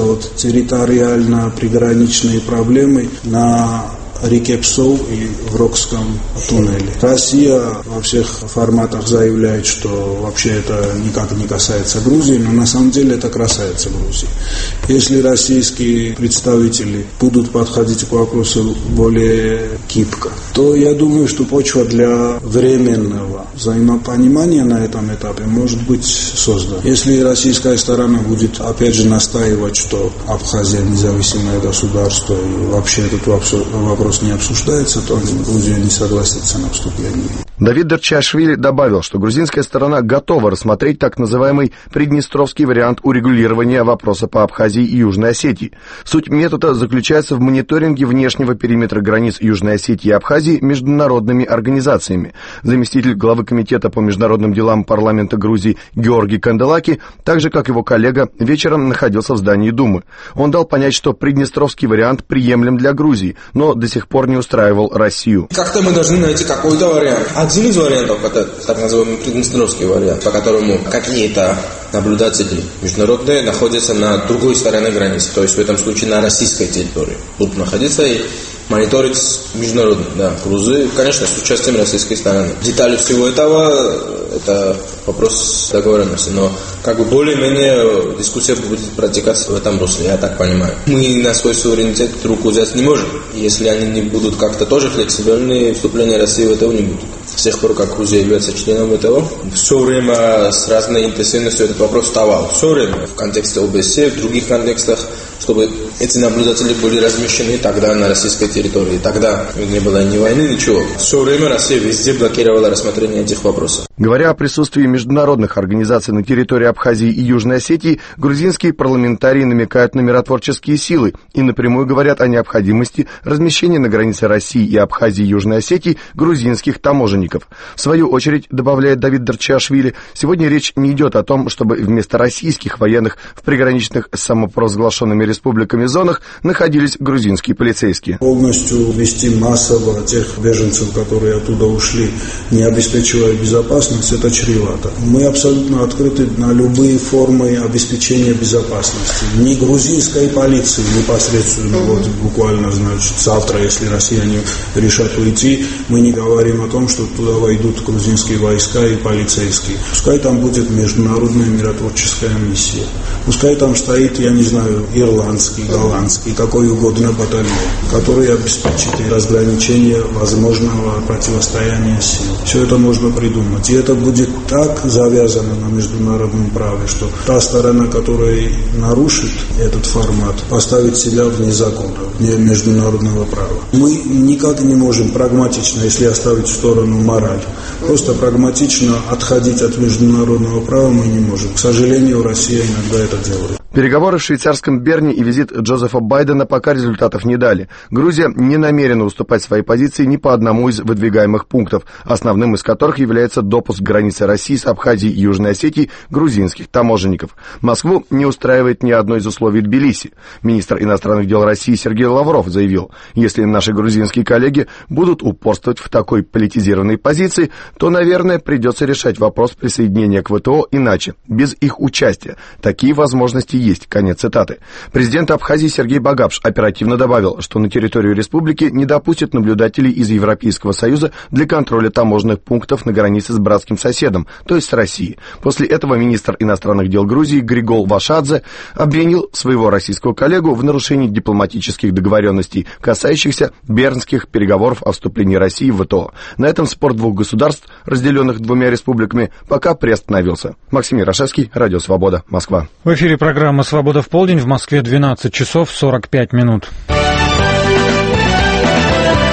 территориально-приграничные проблемы на реке Псоу и в Рокском туннеле. Россия во всех форматах заявляет, что вообще это никак не касается Грузии, но на самом деле это касается Грузии. Если российские представители будут подходить к вопросу более гибко, то я думаю, что почва для временного взаимопонимания на этом этапе может быть создана. Если российская сторона будет опять же настаивать, что Абхазия независимое государство и вообще этот вопрос не обсуждается, то Грузия не согласится на вступление. Давид Дарчашвили добавил, что грузинская сторона готова рассмотреть так называемый приднестровский вариант урегулирования вопроса по Абхазии и Южной Осетии. Суть метода заключается в мониторинге внешнего периметра границ Южной Осетии и Абхазии международными организациями. Заместитель главы комитета по международным делам парламента Грузии Георгий Канделаки, так же как его коллега, вечером находился в здании Думы. Он дал понять, что приднестровский вариант приемлем для Грузии, но до сих пор не устраивал Россию. Как-то мы должны найти какой-то вариант. Один из вариантов – это так называемый приднестровский вариант, по которому какие-то наблюдатели международные находятся на другой стороне границы, то есть в этом случае на российской территории. Будут находиться и мониторить международно, грузы, конечно, с участием российской стороны. Детали всего этого – это вопрос договоренности, но более-менее дискуссия будет протекать в этом русле, я так понимаю. Мы на свой суверенитет руку взять не можем. Если они не будут как-то тоже флексибельны, вступление России в ВТО не будет. С тех пор, как Грузия является членом ВТО, все время с разной интенсивностью этот вопрос вставал. Все время в контексте ОБСЕ, в других контекстах, чтобы эти наблюдатели были размещены тогда на российской территории. Тогда не было ни войны, ничего. Все время Россия везде блокировала рассмотрение этих вопросов. Говоря о присутствии международных организаций на территории Абхазии и Южной Осетии, грузинские парламентарии намекают на миротворческие силы и напрямую говорят о необходимости размещения на границе России и Абхазии и Южной Осетии грузинских таможенников. В свою очередь, добавляет Давид Дарчашвили, сегодня речь не идет о том, чтобы вместо российских военных в приграничных с самопровозглашенными республиками зонах находились грузинские полицейские. Полностью ввести массово тех беженцев, которые оттуда ушли, не обеспечивая безопасность, это чревато. Мы абсолютно открыты на любые формы обеспечения безопасности. Не грузинской полиции непосредственно, буквально, завтра, если россияне решат уйти, мы не говорим о том, что туда войдут грузинские войска и полицейские. Пускай там будет международная миротворческая миссия. Пускай там стоит, я не знаю, ирландский, голландский, какой угодно батальон, который обеспечит и разграничение возможного противостояния сил. Все это можно придумать. И это будет так завязано на международном праве, что та сторона, которая нарушит этот формат, поставит себя вне закона, вне международного права. Мы никак не можем прагматично, если оставить в сторону мораль, просто прагматично отходить от международного права мы не можем. К сожалению, Россия иногда это делает. Переговоры в швейцарском Берне и визит Джозефа Байдена пока результатов не дали. Грузия не намерена уступать свои позиции ни по одному из выдвигаемых пунктов, основным из которых является допуск к границе России с Абхазией и Южной Осетией грузинских таможенников. Москву не устраивает ни одно из условий Тбилиси. Министр иностранных дел России Сергей Лавров заявил, если наши грузинские коллеги будут упорствовать в такой политизированной позиции, то, наверное, придется решать вопрос присоединения к ВТО иначе, без их участия. Такие возможности есть. Конец цитаты. Президент Абхазии Сергей Багапш оперативно добавил, что на территорию республики не допустят наблюдателей из Европейского Союза для контроля таможенных пунктов на границе с братским соседом, то есть с Россией. После этого министр иностранных дел Грузии Григол Вашадзе обвинил своего российского коллегу в нарушении дипломатических договоренностей, касающихся бернских переговоров о вступлении России в ВТО. На этом спор двух государств, разделенных двумя республиками, пока приостановился. Максим Ярошевский, Радио Свобода, Москва. В эфире программа «Свобода в полдень», в Москве 12 часов 45 минут.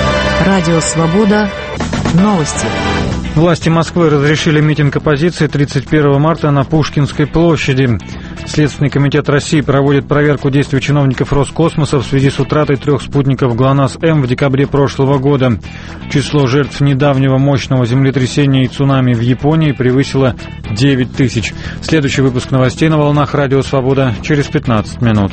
Радио «Свобода». Новости. Власти Москвы разрешили митинг оппозиции 31 марта на Пушкинской площади. Следственный комитет России проводит проверку действий чиновников Роскосмоса в связи с утратой 3 спутников ГЛОНАСС-М в декабре прошлого года. Число жертв недавнего мощного землетрясения и цунами в Японии превысило 9 тысяч. Следующий выпуск новостей на волнах Радио «Свобода» через 15 минут.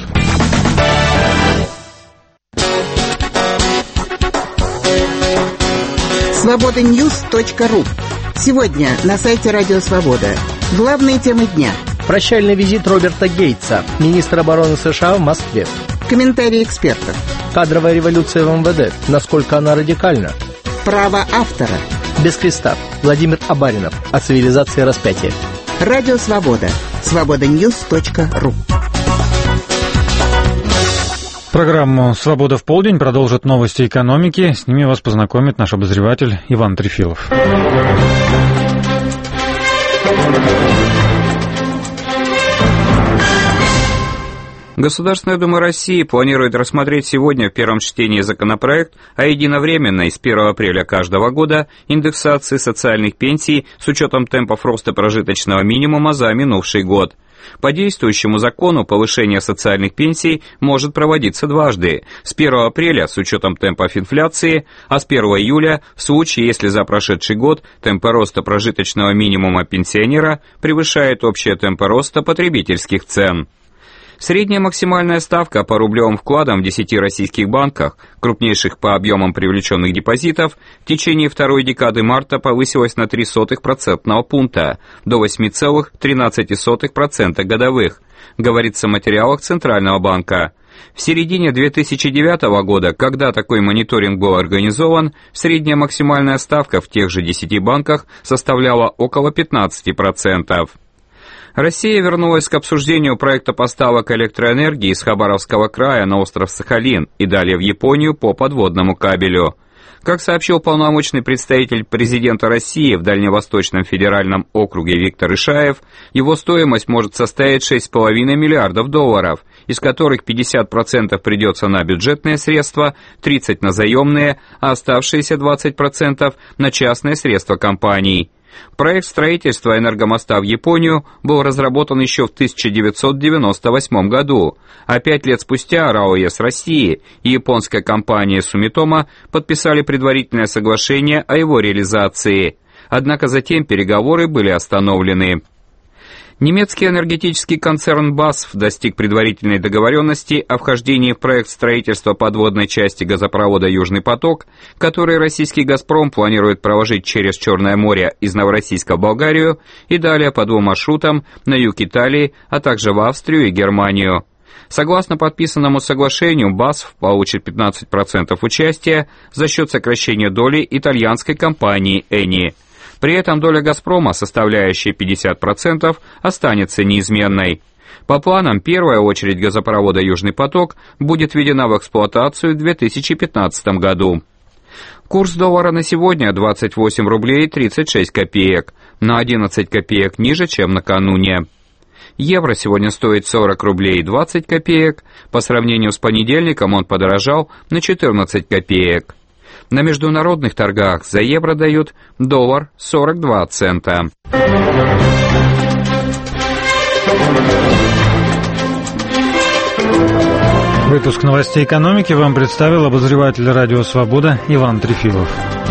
Свободаньюз.ру. Сегодня на сайте Радио Свобода. Главные темы дня. Прощальный визит Роберта Гейтса, министра обороны США в Москве. Комментарии экспертов. Кадровая революция в МВД. Насколько она радикальна? Право автора. Без креста. Владимир Абаринов. О цивилизации распятия. Радио Свобода. Свободаньюз.ру. Программу «Свобода в полдень» продолжат новости экономики. С ними вас познакомит наш обозреватель Иван Трефилов. Государственная Дума России планирует рассмотреть сегодня в первом чтении законопроект о единовременной с 1 апреля каждого года индексации социальных пенсий с учетом темпов роста прожиточного минимума за минувший год. По действующему закону повышение социальных пенсий может проводиться дважды. С 1 апреля с учетом темпов инфляции, а с 1 июля в случае, если за прошедший год темпы роста прожиточного минимума пенсионера превышают общие темпы роста потребительских цен. Средняя максимальная ставка по рублевым вкладам в 10 российских банках, крупнейших по объемам привлеченных депозитов, в течение второй декады марта повысилась на 0,03% пункта, до 8,13% годовых, говорится в материалах Центрального банка. В середине 2009 года, когда такой мониторинг был организован, средняя максимальная ставка в тех же 10 банках составляла около 15%. Россия вернулась к обсуждению проекта поставок электроэнергии из Хабаровского края на остров Сахалин и далее в Японию по подводному кабелю. Как сообщил полномочный представитель президента России в Дальневосточном федеральном округе Виктор Ишаев, его стоимость может составить $6,5 миллиардов, из которых 50% придется на бюджетные средства, 30% на заемные, а оставшиеся 20% на частные средства компаний. Проект строительства энергомоста в Японию был разработан еще в 1998 году, а 5 лет спустя РАО ЕС России и японская компания Сумитомо подписали предварительное соглашение о его реализации. Однако затем переговоры были остановлены. Немецкий энергетический концерн BASF достиг предварительной договоренности о вхождении в проект строительства подводной части газопровода «Южный поток», который российский «Газпром» планирует проложить через Черное море из Новороссийска в Болгарию и далее по 2 маршрутам на юг Италии, а также в Австрию и Германию. Согласно подписанному соглашению, BASF получит 15% участия за счет сокращения доли итальянской компании ENI. При этом доля «Газпрома», составляющая 50%, останется неизменной. По планам, первая очередь газопровода «Южный поток» будет введена в эксплуатацию в 2015 году. Курс доллара на сегодня 28 рублей 36 копеек, на 11 копеек ниже, чем накануне. Евро сегодня стоит 40 рублей 20 копеек, по сравнению с понедельником он подорожал на 14 копеек. На международных торгах за евро дают $1.42. Выпуск новостей экономики вам представил обозреватель Радио Свобода Иван Трефилов.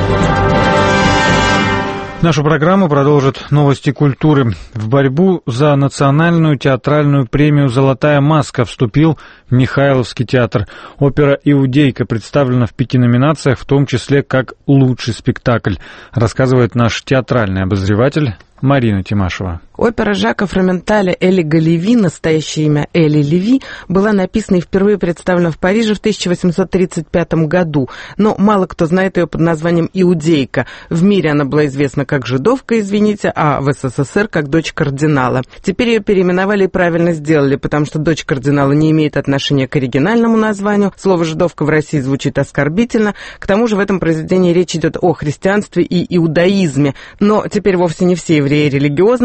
Нашу программу продолжат новости культуры. В борьбу за национальную театральную премию «Золотая маска» вступил Михайловский театр. Опера «Иудейка» представлена в 5 номинациях, в том числе как лучший спектакль, рассказывает наш театральный обозреватель Марина Тимашева. Опера Жака Фроменталя «Элига Леви», настоящее имя Эли Леви, была написана и впервые представлена в Париже в 1835 году, но мало кто знает ее под названием «Иудейка». В мире она была известна как «Жидовка», извините, а в СССР как «Дочь кардинала». Теперь ее переименовали и правильно сделали, потому что «Дочь кардинала» не имеет отношения к оригинальному названию. Слово «жидовка» в России звучит оскорбительно. К тому же в этом произведении речь идет о христианстве и иудаизме. Но теперь вовсе не все евреи религиозны, стало быть,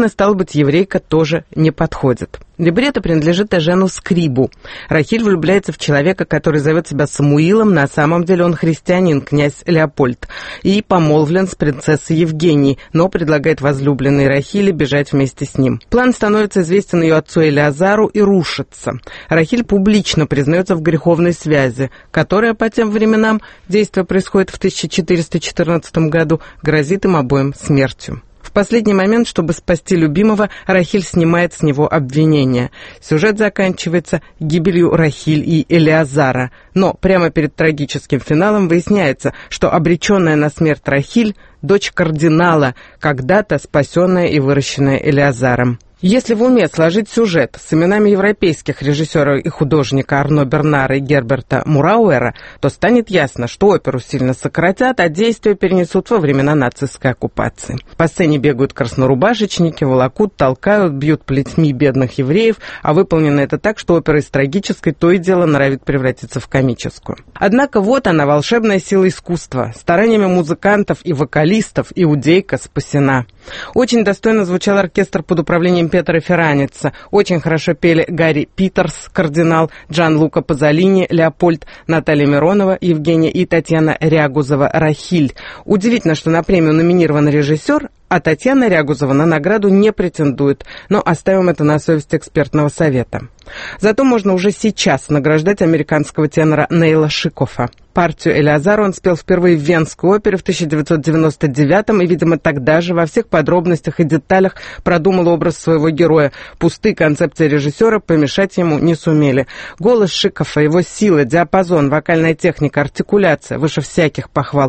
хоть еврейка тоже не подходит. Либретто принадлежит Эжену Скрибу. Рахиль влюбляется в человека, который зовет себя Самуилом, на самом деле он христианин, князь Леопольд, и помолвлен с принцессой Евгенией, но предлагает возлюбленной Рахиле бежать вместе с ним. План становится известен ее отцу Элеазару и рушится. Рахиль публично признается в греховной связи, которая по тем временам, действие происходит в 1414 году, грозит им обоим смертью. В последний момент, чтобы спасти любимого, Рахиль снимает с него обвинение. Сюжет заканчивается гибелью Рахиль и Элеазара. Но прямо перед трагическим финалом выясняется, что обреченная на смерть Рахиль – дочь кардинала, когда-то спасенная и выращенная Элеазаром. Если в уме сложить сюжет с именами европейских режиссера и художника Арно Бернара и Герберта Мурауэра, то станет ясно, что оперу сильно сократят, а действия перенесут во времена нацистской оккупации. По сцене бегают краснорубашечники, волокут, толкают, бьют плетьми бедных евреев, а выполнено это так, что опера из трагической то и дело норовит превратиться в комическую. Однако вот она, волшебная сила искусства. Стараниями музыкантов и вокалистов иудейка спасена. Очень достойно звучал оркестр под управлением Петра Ферраница. Очень хорошо пели Гарри Питерс, кардинал, Джан-Лука Пазолини, Леопольд, Наталья Миронова, Евгения и Татьяна Рягузова, Рахиль. Удивительно, что на премию номинирован режиссер, а Татьяна Рягузова на награду не претендует, но оставим это на совесть экспертного совета. Зато можно уже сейчас награждать американского тенора Нейла Шикофа. Партию Элеазара он спел впервые в Венской опере в 1999-м и, видимо, тогда же во всех подробностях и деталях продумал образ своего героя. Пустые концепции режиссера помешать ему не сумели. Голос Шикофа, его сила, диапазон, вокальная техника, артикуляция выше всяких похвал.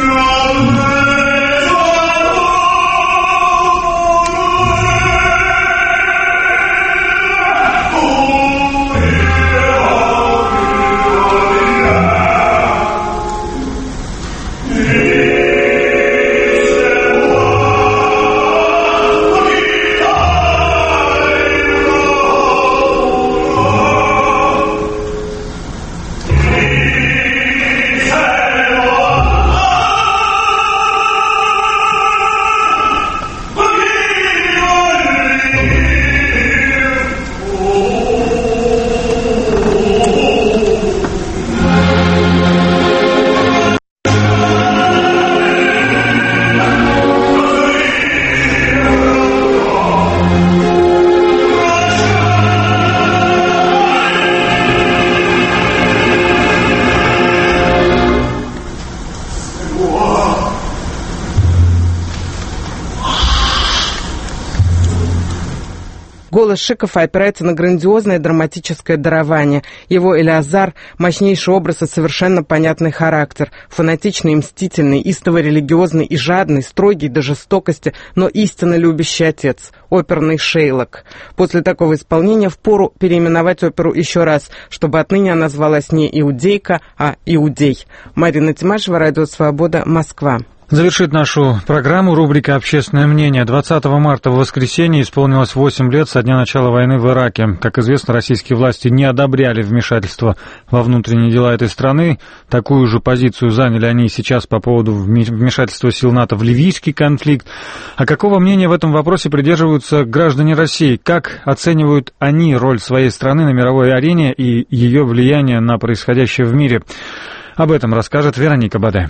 Голос Шикофа опирается на грандиозное драматическое дарование. Его Элеазар – мощнейший образ и совершенно понятный характер. Фанатичный и мстительный, истово-религиозный и жадный, строгий до жестокости, но истинно любящий отец. Оперный Шейлок. После такого исполнения впору переименовать оперу еще раз, чтобы отныне она звалась не «Иудейка», а «Иудей». Марина Тимашева, Радио Свобода, Москва. Завершит нашу программу рубрика «Общественное мнение». 20 марта в воскресенье исполнилось 8 лет со дня начала войны в Ираке. Как известно, российские власти не одобряли вмешательство во внутренние дела этой страны. Такую же позицию заняли они сейчас по поводу вмешательства сил НАТО в ливийский конфликт. А какого мнения в этом вопросе придерживаются граждане России? Как оценивают они роль своей страны на мировой арене и ее влияние на происходящее в мире? Об этом расскажет Вероника Баде.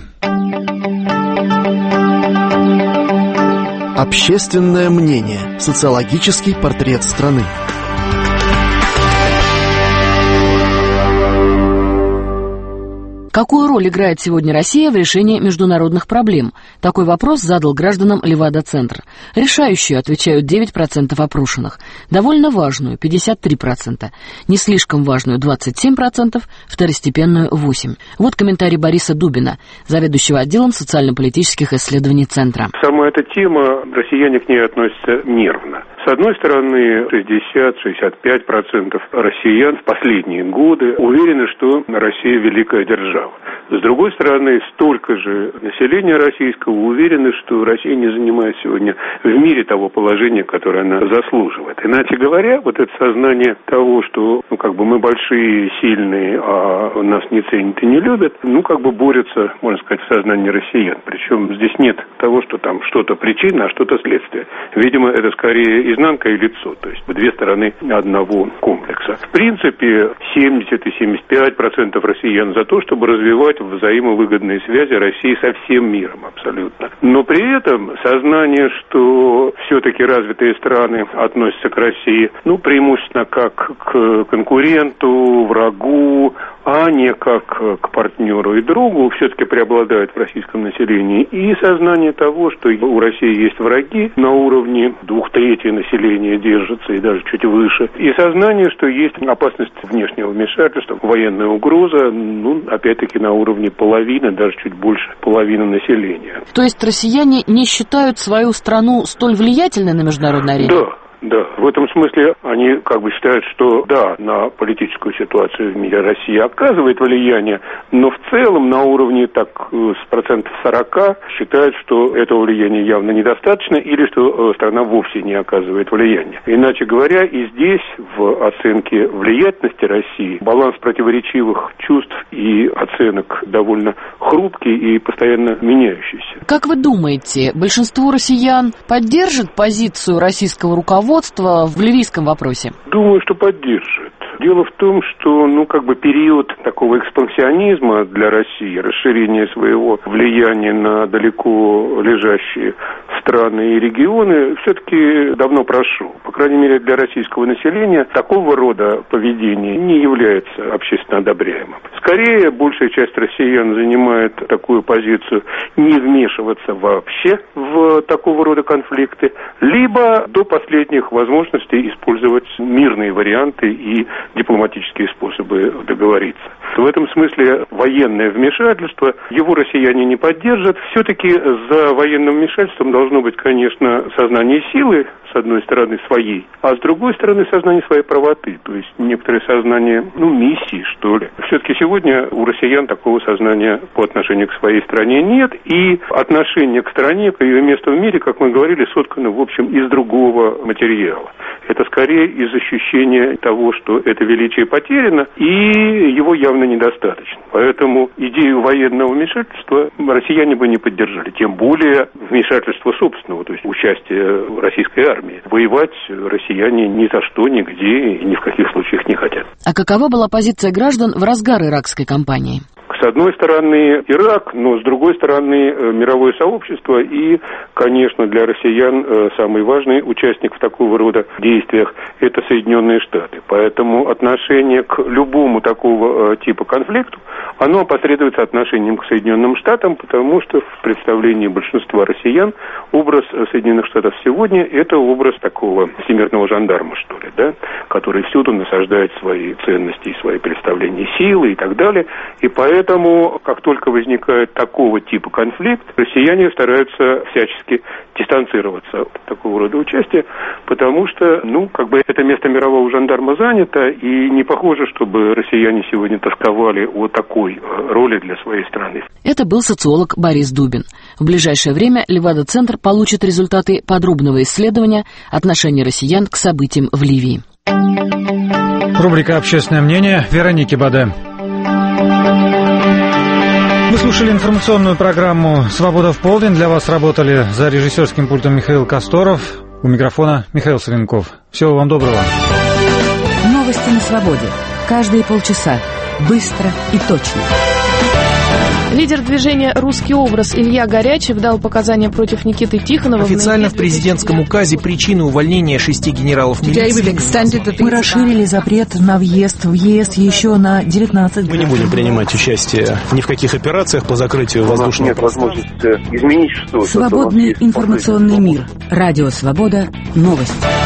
Общественное мнение. Социологический портрет страны. Какую роль играет сегодня Россия в решении международных проблем? Такой вопрос задал гражданам Левада-центр. Решающую отвечают 9% опрошенных. Довольно важную – 53%. Не слишком важную – 27%. Второстепенную – 8%. Вот комментарий Бориса Дубина, заведующего отделом социально-политических исследований Центра. Сама эта тема, россияне к ней относятся нервно. С одной стороны, 60-65% россиян в последние годы уверены, что Россия великая держава. С другой стороны, столько же населения российского уверены, что Россия не занимает сегодня в мире того положения, которое она заслуживает. Иначе говоря, вот это сознание того, что мы большие, сильные, а нас не ценят и не любят, борется, можно сказать, в сознании россиян. Причем здесь нет того, что там что-то причина, а что-то следствие. Видимо, это скорее изнанка и лицо, то есть две стороны одного комплекса. В принципе, 70 и 75% россиян за то, чтобы развивать взаимовыгодные связи России со всем миром абсолютно. Но при этом сознание, что все-таки развитые страны относятся к России, преимущественно как к конкуренту, врагу, а не как к партнеру и другу, все-таки преобладает в российском населении. И сознание того, что у России есть враги, на уровне 2/3 населения держится и даже чуть выше. И сознание, что есть опасность внешнего вмешательства, военная угроза, опять-таки на уровне половины, даже чуть больше половины населения. То есть россияне не считают свою страну столь влиятельной на международной арене? Да, в этом смысле они считают, что на политическую ситуацию в мире Россия оказывает влияние, но в целом на уровне с процентов 40 считают, что этого влияния явно недостаточно или что страна вовсе не оказывает влияния. Иначе говоря, и здесь в оценке влиятельности России баланс противоречивых чувств и оценок довольно хрупкий и постоянно меняющийся. Как вы думаете, большинство россиян поддержит позицию российского руководства в ливийском вопросе? Думаю, что поддержит. Дело в том, что, период такого экспансионизма для России, расширения своего влияния на далеко лежащие страны и регионы, все-таки давно прошел. По крайней мере, для российского населения такого рода поведение не является общественно одобряемым. Скорее, большая часть россиян занимает такую позицию не вмешиваться вообще в такого рода конфликты, либо до последних возможностей использовать мирные варианты и дипломатические способы договориться. В этом смысле военное вмешательство, его россияне не поддержат. Все-таки за военным вмешательством должно быть, конечно, сознание силы, с одной стороны, своей, а с другой стороны, сознание своей правоты, то есть некоторое сознание, миссии, что ли. Все-таки сегодня у россиян такого сознания по отношению к своей стране нет, и отношение к стране, к ее месту в мире, как мы говорили, соткано, в общем, из другого материала. Это скорее из ощущения того, что это величие потеряно, и его явно недостаточно. Поэтому идею военного вмешательства россияне бы не поддержали, тем более вмешательство собственного, то есть участие российской армии. Воевать россияне ни за что, нигде и ни в каких случаях не хотят. А какова была позиция граждан в разгар иракской кампании? С одной стороны Ирак, но с другой стороны мировое сообщество и, конечно, для россиян самый важный участник в такого рода действиях – это Соединенные Штаты. Поэтому отношение к любому такого типа конфликту, оно опосредуется отношением к Соединенным Штатам, потому что в представлении большинства россиян образ Соединенных Штатов сегодня – это образ такого всемирного жандарма, что ли, который всюду насаждает свои ценности и свои представления силы и так далее. И поэтому, как только возникает такого типа конфликт, россияне стараются всячески дистанцироваться от такого рода участия, потому что, это место мирового жандарма занято, и не похоже, чтобы россияне сегодня тосковали о такой роли для своей страны. Это был социолог Борис Дубин. В ближайшее время Левада-центр получит результаты подробного исследования отношения россиян к событиям в Ливии. Рубрика «Общественное мнение» Вероники Баде. Вы слушали информационную программу «Свобода в полдень». Для вас работали за режиссерским пультом Михаил Косторов. У микрофона Михаил Соленков. Всего вам доброго. Новости на свободе. Каждые полчаса. Быстро и точно. Лидер движения «Русский образ» Илья Горячев дал показания против Никиты Тихонова. Официально в президентском указе причины увольнения 6 генералов милиции. Мы расширили запрет на въезд в ЕС еще на 19 Мы не будем принимать участие ни в каких операциях по закрытию воздушного пространства. Свободный информационный мир. Радио «Свобода». Новости.